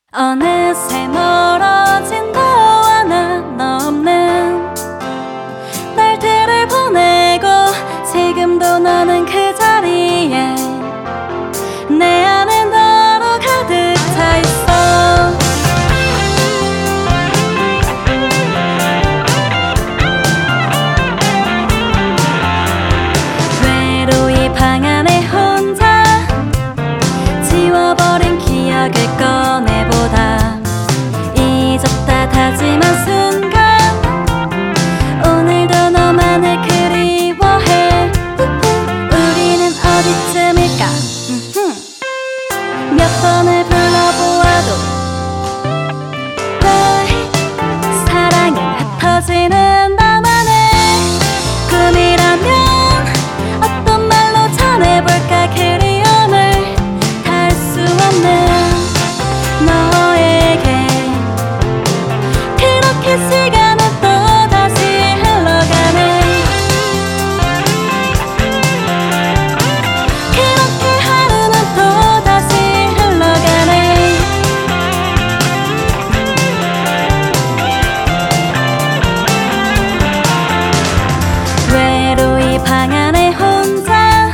어느새 멀어진 너와 나 없는 날들을 보내고 지금도 너는 그 자리에 내 안에 너로 가득 차 있어. 외로이 방 안에 혼자 지워버린 기억을 꺼내보다 잊었다 다짐한 순간 오늘도 너만을 그리워해. 우리는 어디쯤일까? 몇 번을 불러보아도 왜 사랑은 흩어지는 나만의 꿈이라면 어떤 말로 전해볼까. 그리움을 닿을 수 없는 너에게 그렇게 시간은 또다시 흘러가네. 그렇게 하루는 또다시 흘러가네. 외로이 방 안에 혼자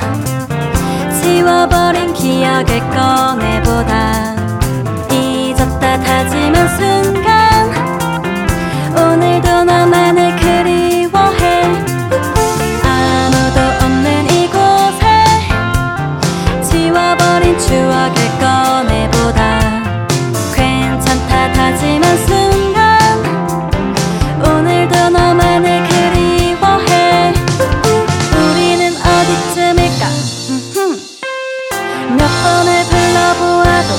지워버린 기억을 꺼내보다 잊었다 다짐한 순간 오늘도 너만을 그리워해. 아무도 없는 이곳에 지워버린 추억을 꺼내보다 괜찮다 다짐한 순간 오늘도 너만을 그리워해. 우리는 어디쯤일까? 몇 번을 불러보아도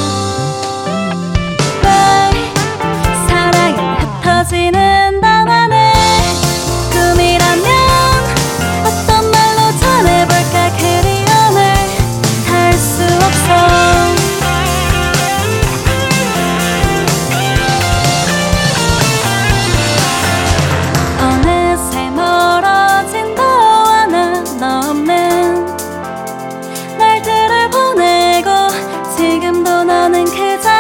왜 사랑은 흩어지는 나만의 꿈이라면 어떤 말로 전해볼까. 그리움을 닿을 수 없어. 어느새 멀어진 너와 나 없는 날들을 보내고 지금도 너는 그 자리에